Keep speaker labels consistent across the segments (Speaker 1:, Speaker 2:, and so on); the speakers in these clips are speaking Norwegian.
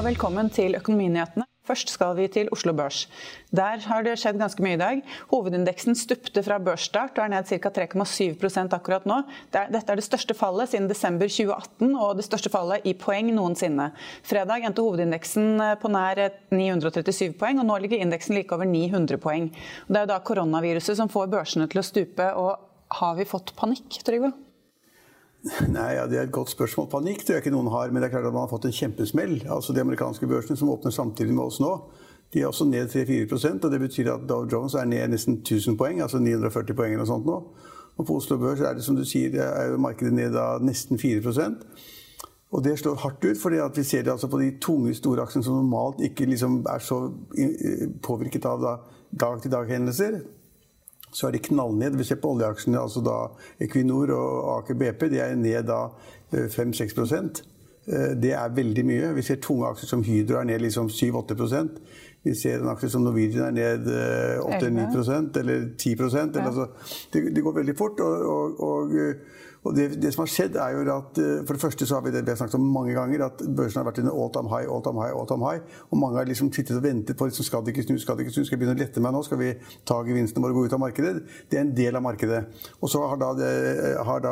Speaker 1: velkommen til Økonominyhetene. Først skal vi til Oslo Børs. Der har det skjedd ganske mye I dag. Hovedindeksen stupte fra børsstart og ned ca. 3,7% akkurat nå. Dette det største fallet siden desember 2018 og det største fallet I poeng noensinne. Fredag endte hovedindeksen på nær 937 poeng, og nå ligger indeksen like over 900 poeng. Det jo da koronaviruset som får børsene til å stupe, og har vi fått panikk, Trygve?
Speaker 2: Nei, ja, det et godt spørsmål. Panikk tror jeg ikke noen har, men det klart at man har fått en kjempesmell. Altså de amerikanske børsene som åpner samtidig med oss nå, de også ned 3-4%, og det betyr at Dow Jones ned nesten 1000 poeng, altså 940 poeng eller sånt nå. Og på Oslo Børs det som du sier, det jo markedet ned av nesten 4%. Og det slår hardt ut, fordi at vi ser det altså på de tunge store aksjene som normalt ikke liksom så påvirket av dag-til-dag-hendelser. Så det knallned. Vi ser på oljeaksjene, altså da Equinor og Aker BP, de ned da 5-6%. Det veldig mye. Vi ser tunge aksjer som Hydro ned liksom 7-8%. Vi ser en aksje som Norwegian ned 8-9% eller 10%. Eller, altså, det går veldig fort, og det som har skjedd jo at for det første så har vi det vi har snakket om mange ganger, at børsen har vært under all-time high, og mange har liksom sittet og ventet på liksom, skal det ikke snu, skal jeg begynne å lette meg nå, skal vi ta gevinstene våre og gå ut av markedet? Det en del av markedet. Og så har da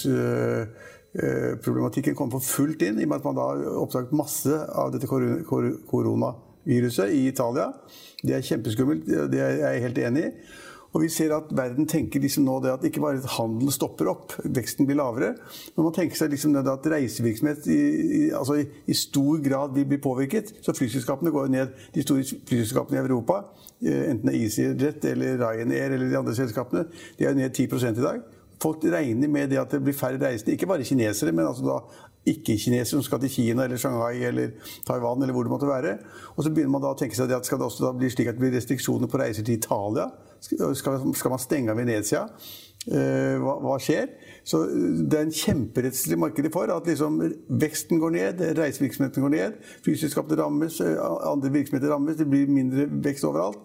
Speaker 2: virusproblematikken kommet for fullt inn, I og med at man da har oppdaget masse av dette koronaviruset I Italia. Det kjempeskummelt, det jeg helt enig I. Og vi ser at verden tenker liksom nå det at ikke bare handel stopper opp, veksten blir lavere, men man tenker seg liksom det at reisevirksomhet I stor grad vil bli påvirket. Så flyselskapene går ned, de store flyselskapene I Europa, enten EasyJet eller Ryanair eller de andre selskapene, de ned 10% I dag. Folk regner med det at det blir færre reisende, ikke bare kinesere, men altså da ikke-kinesere som skal til Kina eller Shanghai eller Taiwan eller hvor det måtte være. Og så begynner man da å tenke seg at skal det også da bli slik at det blir restriksjoner på reiser til Italia? Skal man stenge av Venezia? Hva skjer? Så det en kjemperettslig marked for at liksom veksten går ned, reisevirksomheten går ned, flyselskapene rammes, andre virksomheter rammes, det blir mindre vekst overalt.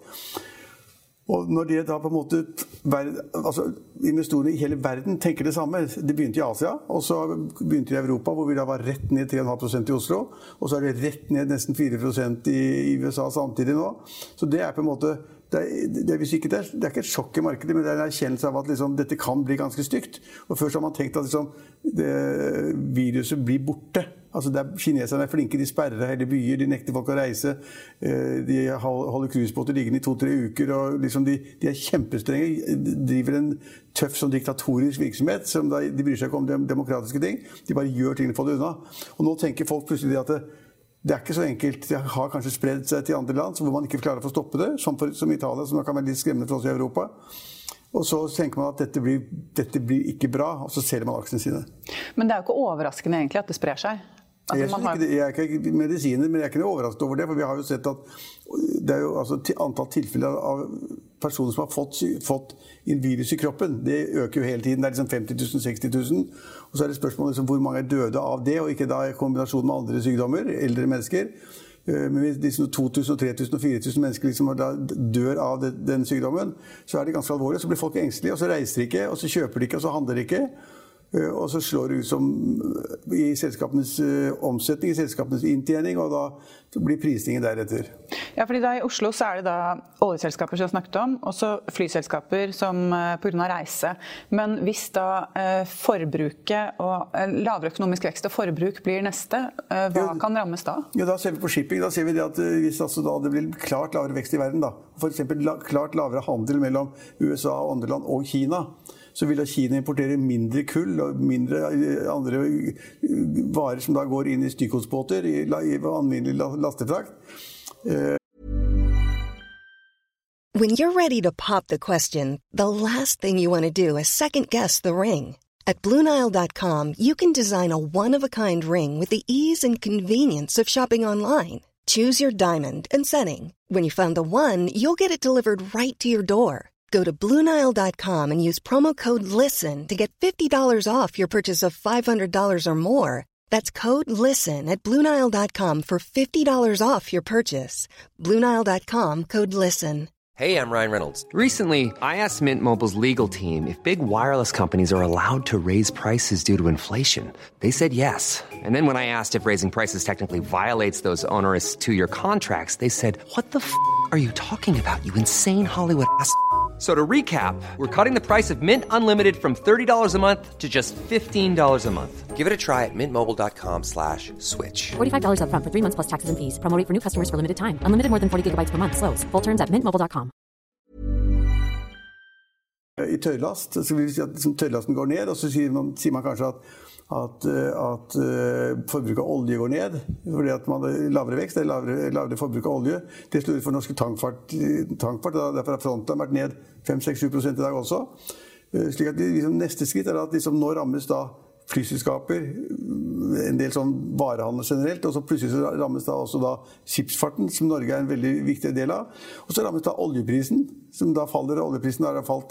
Speaker 2: Og når det da på en måte altså investorene I hele verden tenker det samme, det begynte I Asia, og så begynte det I Europa, hvor vi da var rett ned 3,5% I Oslo, og så det rett ned nesten 4% I USA samtidig nå. Så det på en måte, det ikke et sjokk I markedet, men det en erkjennelse av at liksom, dette kan bli ganske stygt. Og først har man tenkt at liksom, viruset blir borte. Altså kineserne flinke, de sperrer hele byer, de nekter folk å reise, de holder cruisebåter liggende I 2-3 uker, og liksom de kjempestrenge, driver en tøff som diktatorisk virksomhet, som de bryr seg ikke om demokratiske ting, de bare gjør tingene for det unna. Og nå tenker folk plutselig at det ikke så enkelt, det har kanskje spredt seg til andre land, hvor man ikke klarer å få stoppe det, som Italia, som kan være litt skremmende for oss I Europa. Og så tenker man at dette blir ikke bra, og så selger man aksjene sine.
Speaker 1: Men det jo ikke overraskende egentlig at det sprer seg.
Speaker 2: Altså, jeg ikke medisiner, men jeg ikke noe overrasket over det, for vi har jo sett at det jo altså antall tilfeller av personer som har fått en virus I kroppen, det øker jo hele tiden, det liksom 50 000, 60 000, og så det spørsmålet liksom, hvor mange døde av det, og ikke da I kombinasjon med andre sykdommer, eldre mennesker. Men hvis liksom 2000, 3000 og 4000 mennesker liksom dør av den sykdommen, så det ganske alvorlig, så blir folk engstelige, og så reiser de ikke, og så kjøper de ikke, og så handler de ikke. Og så slår det ut som I selskapenes omsetning, I selskapenes inntjening, og da blir prisningen deretter.
Speaker 1: Ja, fordi da I Oslo så det da oljeselskaper som snakket om, og så flyselskaper som på grunn av reise. Men hvis da forbruket og lavere økonomisk vekst og forbruk blir neste, hva kan rammes da?
Speaker 2: Ja, da ser vi på shipping, da ser vi det at hvis altså da det blir klart lavere vekst I verden da, for eksempel klart lavere handel mellom USA og andre land og Kina, så vil da Kina importere mindre kull og mindre andre varer som da går inn I stykkgodsbåter I vanlig lastefrakt.
Speaker 3: When you're ready to pop the question, the last thing you want to do is second-guess the ring. At BlueNile.com, you can design a one-of-a-kind ring with the ease and convenience of shopping online. Choose your diamond and setting. When you find the one, you'll get it delivered right to your door. Go to BlueNile.com and use promo code LISTEN to get $50 off your purchase of $500 or more. That's code LISTEN at BlueNile.com for $50 off your purchase. BlueNile.com, code LISTEN.
Speaker 4: Hey, I'm Ryan Reynolds. Recently, I asked Mint Mobile's legal team if big wireless companies are allowed to raise prices due to inflation. They said yes. And then when I asked if raising prices technically violates those onerous two-year contracts, they said, "What the f*** are you talking about, you insane Hollywood ass?" So to recap, we're cutting the price of Mint Unlimited from $30 a month to just $15 a month. Give it a try at mintmobile.com/switch.
Speaker 5: $45 up front for 3 months plus taxes and fees. Promo rate for new customers for limited time. Unlimited more than 40 gigabytes per month. Slows full terms at mintmobile.com.
Speaker 2: I tørrlast, så vil vi si at tørrlasten går ned, og så sier man kanskje at forbruket av olje går ned, fordi at man har lavere vekst, det lavere forbruk av olje. Det slår ut for norske tankfart, derfor har fronten vært ned 5-6-7% i dag også. Slik at neste skritt at nå rammes da flyselskaper, en del sånn varehandel generelt, og så plutselig så rammes da også da skipsfarten, som Norge er en veldig viktig del av. Og så rammes da oljeprisen, som da faller. Oljeprisen har falt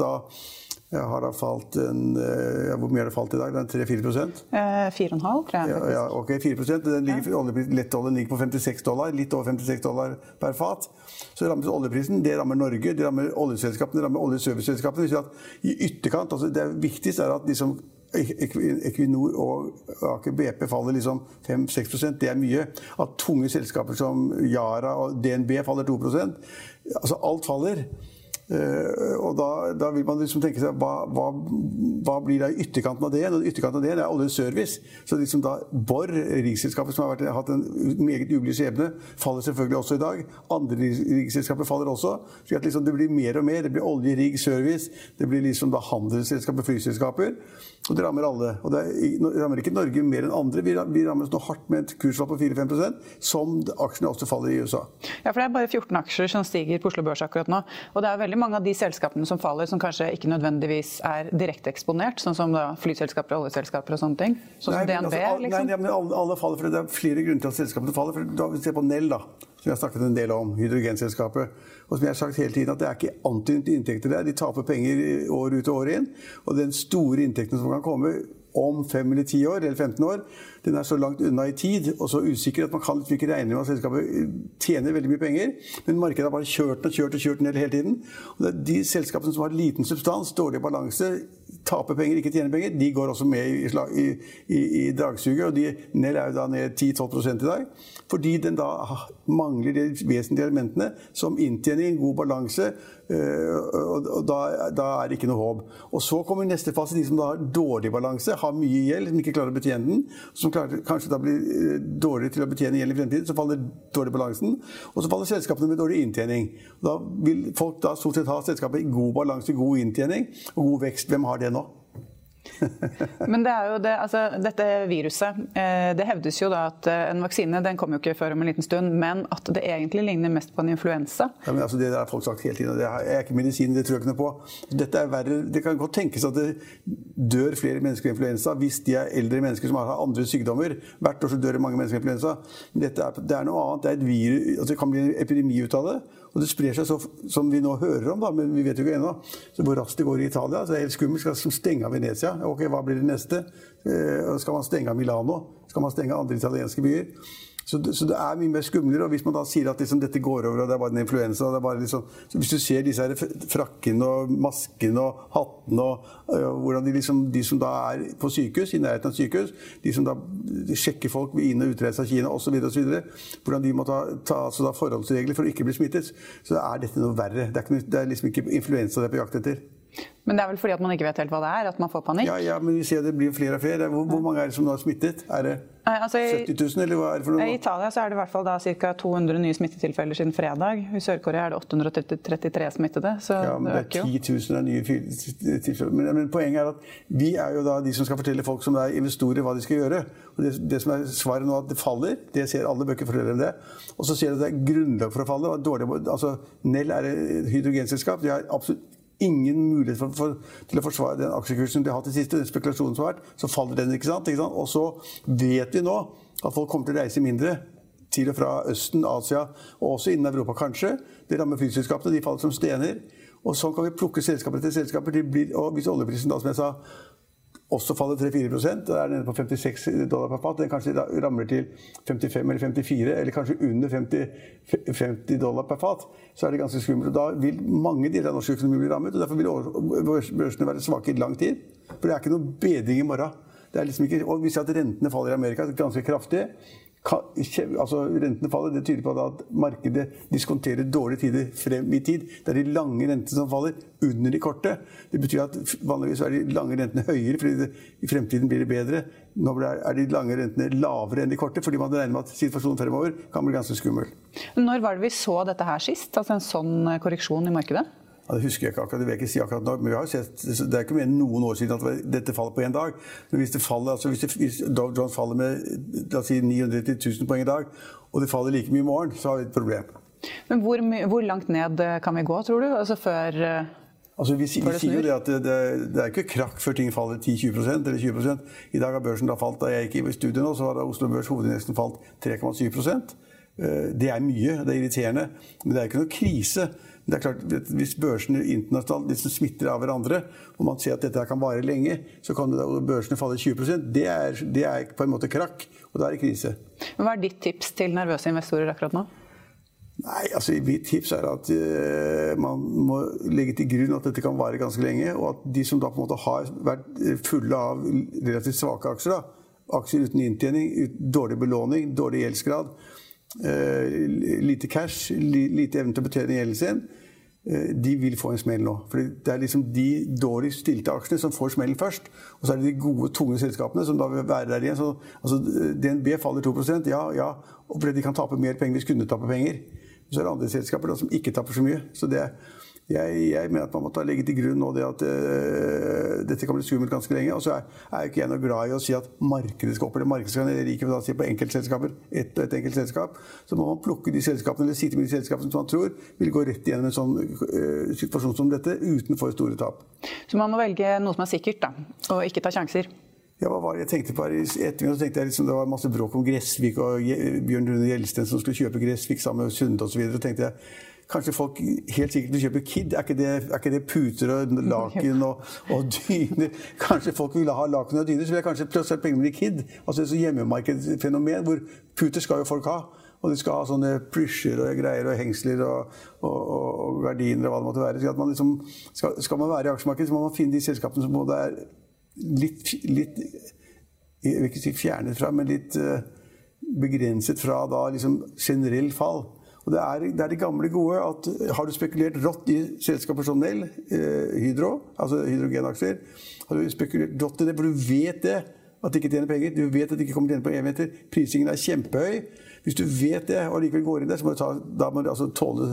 Speaker 2: hvor mye har det falt i dag? Den 3-4%?
Speaker 1: 4,5 tror jeg.
Speaker 2: Ja, ok, 4%. Lettoljen ligger på $56, litt over $56 per fat. Så rammes oljeprisen, det rammer Norge, det rammer oljeselskapene, det rammer oljeserviceselskapene. I ytterkant, altså det viktigste at liksom Equinor og Aker BP faller liksom 5-6%, det mye. At tunge selskaper som Yara og DNB faller 2%. Altså alt faller. Og da vil man liksom tenke seg hva blir da i ytterkanten av det? Og ytterkanten av det oljeservice. Så liksom da Borr, riksselskapet som har hatt en meget ulykkelig skjebne, faller selvfølgelig også i dag. Andre riksselskaper faller også. Så at liksom det blir mer og mer. Det blir olje, rigg, service. Det blir liksom da handelsselskaper, flyselskaper. Og det rammer alle. Og det rammer ikke Norge mer enn andre. Vi rammes nå hardt med et kursfall på 4-5%, som aksjene også faller i USA.
Speaker 1: Ja, for det bare 14 aksjer som stiger på Oslo Børs akkurat nå. Og det veldig mange av de selskapene som faller, som kanskje ikke nødvendigvis direkte eksponert, sånn som da flyselskaper og oljeselskaper og sånne ting. Sånn som DNB, liksom.
Speaker 2: Nei, men alle faller, for det flere grunner til at selskapene faller. For da vi ser på Nell, da, som jeg har snakket en del om, hydrogenselskapet, og som jeg har sagt hele tiden, at det ikke antydet inntekter der. De taper penger år ut og år inn, og den store inntekten som kan komme om 5 eller 10 år, eller 15 år, den så langt unna i tid, og så usikker at man kan ikke regne med at selskapet tjener veldig mye penger, men markedet har bare kjørt ned hele tiden. Og de selskapene som har liten substans, dårlig balanse, taper penger, ikke tjener penger, de går også med i dragsuget, og Nell jo da ned 10-12% i dag, fordi den da mangler de vesentlige elementene som inntjening, god balanse, og da det ikke noe håp. Og så kommer neste fase, de som da har dårlig balanse, har mye gjeld, som ikke klarer å betjene den, som kanskje da blir dårligere til å betjene gjeld i fremtiden, så faller dårlig balansen, og så faller selskapene med dårlig inntjening. Da vil folk da stort sett ha selskapet i god balanse, god inntjening og god vekst. Hvem har det nå?
Speaker 1: Men det jo det, altså dette viruset, det hevdes jo da at en vaksine, den kommer jo ikke før om en liten stund, men at det egentlig ligner mest på en influensa.
Speaker 2: Ja, men altså det der har folk sagt hele tiden, og det ikke medisin, det tror jeg ikke noe på. Dette verre, det kan godt tenkes at det dør flere mennesker i influensa hvis de eldre mennesker som har andre sykdommer. Hvert år så dør mange mennesker i influensa. Men dette det noe annet, det et virus, altså det kan bli en epidemi ut av det. Og det sprer seg så, som vi nå hører om, da, men vi vet jo ikke ennå. Så hvor raskt det går i Italia, så det helt skummelt. Skal stenge av Venezia. Ok, hva blir det neste? Skal man stenge av Milano? Skal man stenge av andre italienske byer? Så det mye mer skumlere, og hvis man da sier at liksom, dette går over, og det bare en influensa, det bare liksom, så hvis du ser disse her frakkene og maskene og hattene, og hvordan de som da på sykehus, i nærheten av sykehus, de som da sjekker folk ved inn- og utreise av Kina, og så videre, hvordan de må ta altså da forholdsregler for å ikke bli smittet, så dette noe verre. Det liksom ikke influensa det på jakt etter.
Speaker 1: Men det vel fordi at man ikke vet helt hva det at man får panikk?
Speaker 2: Ja, men vi ser det blir flere og flere. Hvor mange det som nå har smittet? Det 70 000, eller hva det for noe?
Speaker 1: I Italia så det i hvert fall da ca. 200 nye smittetilfeller siden fredag. I Sør-Korea det 833 smittede, så
Speaker 2: ja, men det 10 000 nye tilfeller. Men poenget at vi jo da de som skal fortelle folk som investorer hva de skal gjøre. Og det som svaret nå at det faller, det ser alle bøker forteller om det. Og så ser det at det grunnlag for å falle. Altså, Nell et hydrogenselskap, de har absolutt ingen mulighet til å forsvare den aksjekursen de har hatt i siste, den spekulasjonen som har vært, så faller den, ikke sant? Og så vet vi nå at folk kommer til å reise mindre til og fra Østen, Asia, og også innen Europa kanskje. Det rammer flyselskapene, de faller som stener. Og sånn kan vi plukke selskaper til selskaper. Og hvis oljeprisen da, som jeg sa, også faller 3-4%, da nede på $56 per fat. Den kanskje ramler til 55 eller 54, eller kanskje under $50 per fat. Så det ganske skummelt. Da vil mange deler av norsk økonomi bli rammet, og derfor vil børsene være svake i lang tid. For det ikke noe bedring i morgen. Det liksom ikke, og vi ser at rentene faller i Amerika ganske kraftig. Altså rentene faller, det tyder på at markedet diskonterer dårlige tider frem i tid. Det de lange rentene som faller under de korte. Det betyr at vanligvis de lange rentene høyere, fordi i fremtiden blir det bedre. Nå de lange rentene lavere enn de korte, fordi man regner med at situasjonen fremover kan bli ganske skummel.
Speaker 1: Når var det vi så dette her sist? Altså en sånn korreksjon i markedet?
Speaker 2: Ja, det husker jeg ikke akkurat, det vil jeg ikke si akkurat nå, men vi har sett, det ikke mer enn noen år siden at dette faller på en dag. Men hvis det faller, altså hvis Dow Jones faller med, la oss si 900 000 poeng i dag, og det faller like mye i morgen, så har vi et problem.
Speaker 1: Men hvor langt ned kan vi gå, tror du? Altså før...
Speaker 2: Altså vi sier jo det at det ikke krakk før ting faller 10-20% eller 20%. I dag har børsen da falt, da jeg gikk i studiet nå, så har Oslo Børs hovedindeksen falt 3,7%. Det mye, det irriterende, men det ikke noe krise. Det klart, hvis børsene internasjonalt liksom smitter av hverandre, og man ser at dette kan vare lenge, så kan børsene falle 20%. Det på en måte krakk, og da det krise.
Speaker 1: Men hva ditt tips til nervøse investorer akkurat nå?
Speaker 2: Nei, altså mitt tips at man må legge til grunn at dette kan vare ganske lenge, og at de som da på en måte har vært fulle av relativt svake aksjer, aksjer uten inntjening, dårlig belåning, dårlig gjeldsgrad, lite cash, lite evne til å betjene gjelden sin, de vil få en smell nå. For det liksom de dårlig stilte aksjene som får smellen først, og så det de gode, tunge selskapene som da vil være der igjen. Så, altså, DNB faller 2%, ja, og fordi de kan tape mer penger hvis kunder taper penger. Så det andre selskaper da, som ikke taper så mye. Så jeg mener at man må legge til grunn nå det at dette kan bli skummelt ganske lenge, og så jeg ikke noe glad i å si at markedet skal opp, eller markedet skal ned, eller ikke si på enkeltselskaper, et enkelt selskap, så må man plukke de selskapene, eller sitte med de selskapene som man tror vil gå rett igjennom en sånn situasjon som dette, uten for store tap.
Speaker 1: Så man må velge noe som sikkert da, og ikke ta sjanser?
Speaker 2: Ja, hva var det jeg tenkte på her i ettermiddag? Så tenkte jeg liksom, det var masse bråk om Gressvik, og Bjørn Rune Gjelsten som skulle kjøpe Gressvik sammen med Sunde og så videre, og tenkte jeg, kanskje folk helt sikkert vil kjøpe Kid, ikke det puter og laken og dyner? Kanskje folk vil ha laken og dyner, så vil jeg kanskje prøve å sette penger med i Kid. Altså det er så hjemmemarkedsfenomen, hvor puter skal jo folk ha. Og de skal ha sånne plysjer og greier og hengsler og gardiner og hva det måtte være. Så at man liksom, skal man være i aksjemarkedet, så må man finne de selskapene som både litt jeg vil ikke si fjernet fra, men litt begrenset fra da liksom generell fall. Og det de gamle gode at har du spekulert rått i selskaper som Nell, Hydro, altså hydrogenaksjer, har du spekulert rått i det, for du vet det, at de ikke tjener penger, du vet at de ikke kommer til å tjene på evigheter, prisingen kjempehøy. Hvis du vet det, og likevel går inn der, så må du altså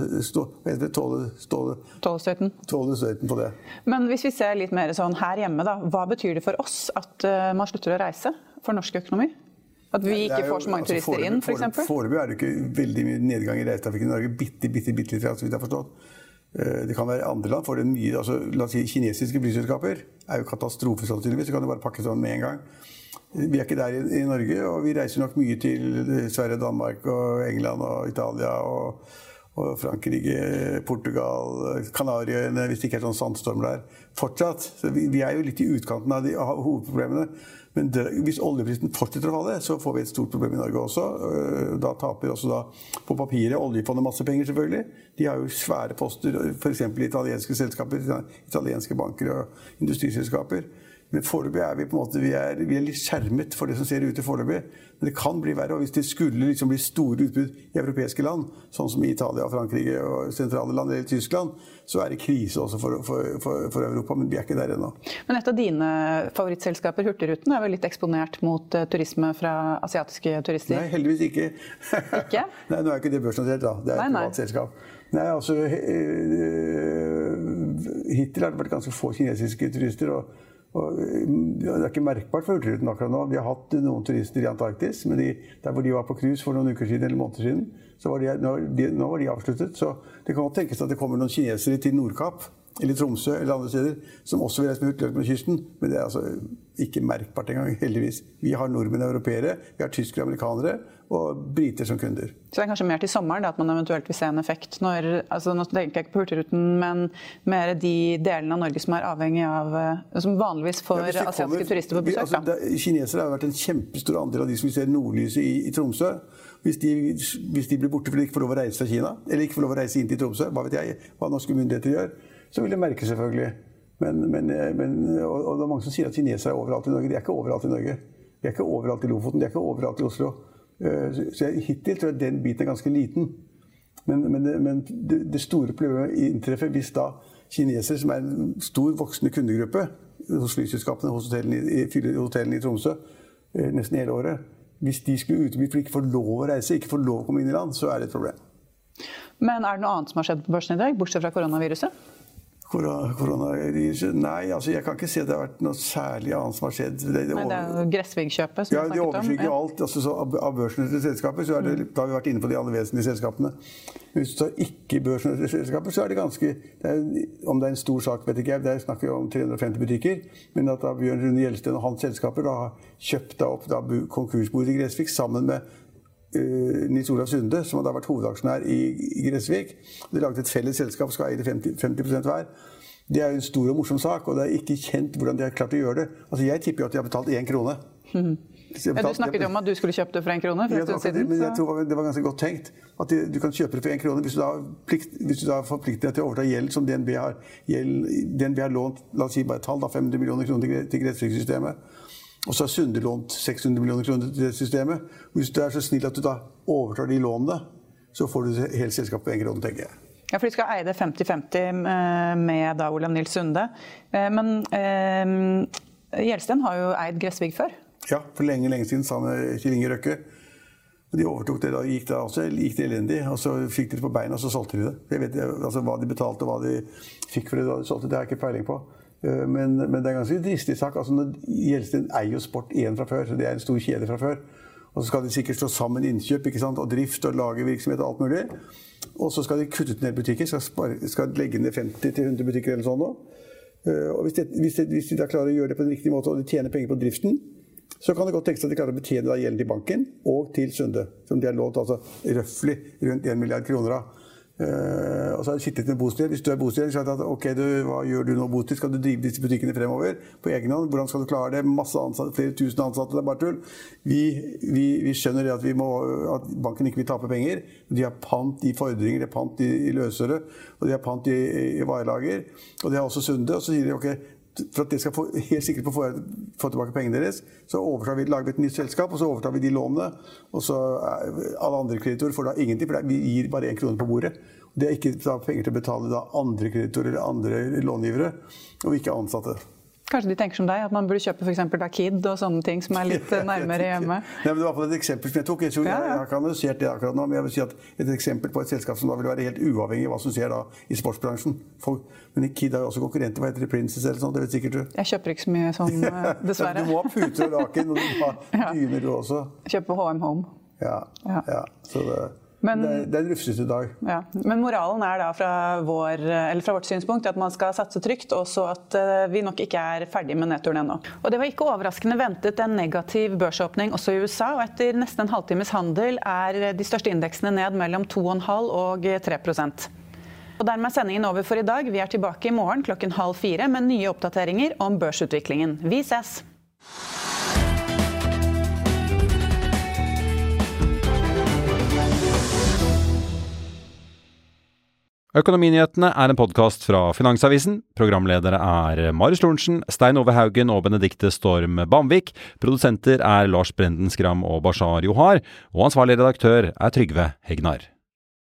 Speaker 2: tåle støyten på det.
Speaker 1: Men hvis vi ser litt mer sånn her hjemme da, hva betyr det for oss at man slutter å reise for norsk økonomi? At vi ikke får så mange turister inn, for eksempel?
Speaker 2: Foreløpig det ikke veldig mye nedgang i reisetrafikken i Norge, bitte litt, så vidt jeg har forstått. Det kan være andre land, for det mye, altså, la oss si, kinesiske flyselskaper jo katastrofe sannsynligvis, så kan det bare pakke sånn med en gang. Vi ikke der i Norge, og vi reiser nok mye til Sverige, Danmark, og England, og Italia, og Frankrike, Portugal, Kanariøyene, hvis det ikke sånn sandstorm der. Fortsatt, så vi jo litt i utkanten av hovedproblemene. Men hvis oljeprisen fortsetter å falle, så får vi et stort problem i Norge også. Da taper også da på papiret oljefondet masse penger selvfølgelig. De har jo svære poster, for eksempel italienske selskaper, italienske banker og industriselskaper. Men foreløpig vi på en måte, vi litt skjermet for det som ser ut i foreløpig. Men det kan bli verre, og hvis det skulle liksom bli store utbrudd i europeiske land, sånn som i Italia, Frankrike og sentrale land eller Tyskland, så det krise også for Europa, men vi ikke der ennå.
Speaker 1: Men et av dine favorittselskaper, Hurtigruten, vel litt eksponert mot turisme fra asiatiske turister?
Speaker 2: Nei, heldigvis ikke.
Speaker 1: Ikke?
Speaker 2: Nei, nå ikke det børsnotert da. Det et privat selskap. Nei, altså, hittil har det vært ganske få kinesiske turister, og det ikke merkbart for Hurtigruten akkurat nå. Vi har hatt noen turister i Antarktis, men der hvor de var på cruise for noen uker siden eller måneder siden, så nå var de avsluttet. Så det kan godt tenkes at det kommer noen kinesere til Nordkapp eller Tromsø, eller andre steder, som også vil reise med hurtigløp på kysten, men det altså ikke merkbart engang, heldigvis. Vi har nordmenn og europeere, vi har tyskere, amerikanere, og briter som kunder.
Speaker 1: Så det kanskje mer til sommeren da, at man eventuelt vil se en effekt når, altså nå tenker jeg ikke på Hurtigruten, men mer de delene av Norge som avhengig av, som vanligvis får asiatiske turister på besøk.
Speaker 2: Altså, kinesere har vært en kjempestor andel av de som vi ser nordlyset i Tromsø. Hvis de blir borte fordi de ikke får lov å reise fra Kina, eller ikke får lov å reise inn til Tromsø, hva vet jeg, hva norske myndigheter gjør, så vil det merke selvfølgelig. Og det er mange som sier at kinesere overalt i Norge. De ikke overalt i Norge. De ikke overalt i Lofoten, de ikke overalt i Oslo. Så hittil tror jeg den biten ganske liten. Men det store problemet inntreffer hvis da kinesere, som en stor voksende kundegruppe hos flyselskapene, hos hotellene i Tromsø, nesten hele året, hvis de skulle utebli for ikke får lov å reise, ikke får lov å komme inn i land, så det et problem.
Speaker 1: Men det noe annet som har skjedd på børsen i dag, bortsett fra koronaviruset?
Speaker 2: Koronaviruset? Nei, altså jeg kan ikke si at det har vært noe særlig annet som har skjedd.
Speaker 1: Det jo Gressvig-kjøpet som
Speaker 2: de overskygger jo alt. Altså, så av børsnoterte selskaper, så da har vi vært inne på de aller vesentlige selskapene. Hvis du tar ikke børsnoterte selskaper, så det ganske, om det en stor sak, vet ikke jeg, det snakker jo om 350 butikker, men at da Bjørn Rune Gjelsten og hans selskaper da har kjøpt opp konkursbordet i Gressvik sammen med Nils Olav Sunde, som hadde vært hovedaksjonær i Gressvik. De laget et felles selskap, skal eie 50% hver. Det jo en stor og morsom sak, og det ikke kjent hvordan de har klart å gjøre det. Altså, jeg tipper jo at de har betalt 1 krone.
Speaker 1: Du snakket jo om at du skulle kjøpe det for 1 krone for en stund siden.
Speaker 2: Men jeg tror det var ganske godt tenkt. At du kan kjøpe det for 1 krone hvis du da forplikter deg til å overta gjeld som DNB har. DNB har lånt, la oss si bare et tall, 500 millioner kroner til Gressvik-systemet. Og så har Sunde lånt 600 millioner kroner til det systemet. Hvis du så snill at du da overtar de lånene, så får du hele selskapet på 1 krone, tenker jeg.
Speaker 1: Ja, for de skal eie det 50-50 med da Olav Nils Sunde. Men Gjelsten har jo eid Gressvik før.
Speaker 2: Ja, for lenge siden sammen med Kjell Inge Røkke. De overtok det da, gikk det elendig, og så fikk de det på beina, og så solgte de det. Jeg vet altså, hva de betalte, og hva de fikk for det da de solgte, det har jeg ikke peiling på. Men det en ganske dristig sak. Altså, Gjelsten eier jo Sport 1 fra før, så det en stor kjede fra før. Og så skal de sikkert slå sammen innkjøp, ikke sant? Og drift og lagervirksomhet og alt mulig. Og så skal de kutte ut ned butikker, skal legge ned 50-100 butikker eller sånn nå. Og hvis de da klarer å gjøre det på en riktig måte, og de tjener penger på driften, så kan det godt tenkes at de klarer å betjene da gjelden til banken og til Sunde, som de har lånt altså røffelig rundt 1 milliard kroner av. Og så har de sittet med bostyr. Hvis du bostyr, så har de sagt ok, hva gjør du nå bostyr? Skal du drive disse butikkene fremover på egen hånd? Hvordan skal du klare det? Masse ansatte, flere tusen ansatte, det bare tull. Vi skjønner det at banken ikke vil tape penger. De har pant i fordringer, de har pant i løsøre, og de har pant i varelager. Og de har også Sunde, og så sier de ok, for at de skal helt sikkert få tilbake pengene deres, så lager vi et nytt selskap, og så overtar vi de lånene, og så alle andre kreditorer får da ingenting, for vi gir bare 1 krone på bordet. Det ikke penger til å betale da andre kreditorer eller andre långivere, og ikke ansatte.
Speaker 1: Kanskje de tenker som deg, at man burde kjøpe for eksempel da KID og sånne ting som litt nærmere hjemme?
Speaker 2: Nei, men det var et eksempel som jeg tok. Jeg har ikke analysert det akkurat nå, men jeg vil si at et eksempel på et selskap som da vil være helt uavhengig av hva som skjer da i sportsbransjen. Men KID har jo også konkurrenter, hva heter det, Princess eller sånt, det vet sikkert du.
Speaker 1: Jeg kjøper ikke så mye sånn, dessverre.
Speaker 2: Du må ha puter og laken, og du må ha dyner du også.
Speaker 1: Kjøper H&M Home.
Speaker 2: Ja, så det en rufsete dag.
Speaker 1: Ja. Men moralen da fra vårt synspunkt at man skal satse trygt, og så at vi nok ikke ferdig med nedturen ennå. Og det var ikke overraskende ventet en negativ børsåpning også i USA, og etter nesten en halvtimes handel de største indeksene ned mellom 2,5% og 3%. Og dermed sendingen over for i dag. Vi tilbake i morgen 3:30 med nye oppdateringer om børsutviklingen. Vi ses!
Speaker 6: Økonominyhetene en podcast fra Finansavisen. Programledere Marius Lorentzen, Stein Ove Haugen og Benedikte Storm Bamvik. Produsenter Lars Brenden Skram og Bashar Johar. Og ansvarlig redaktør Trygve Hegnar.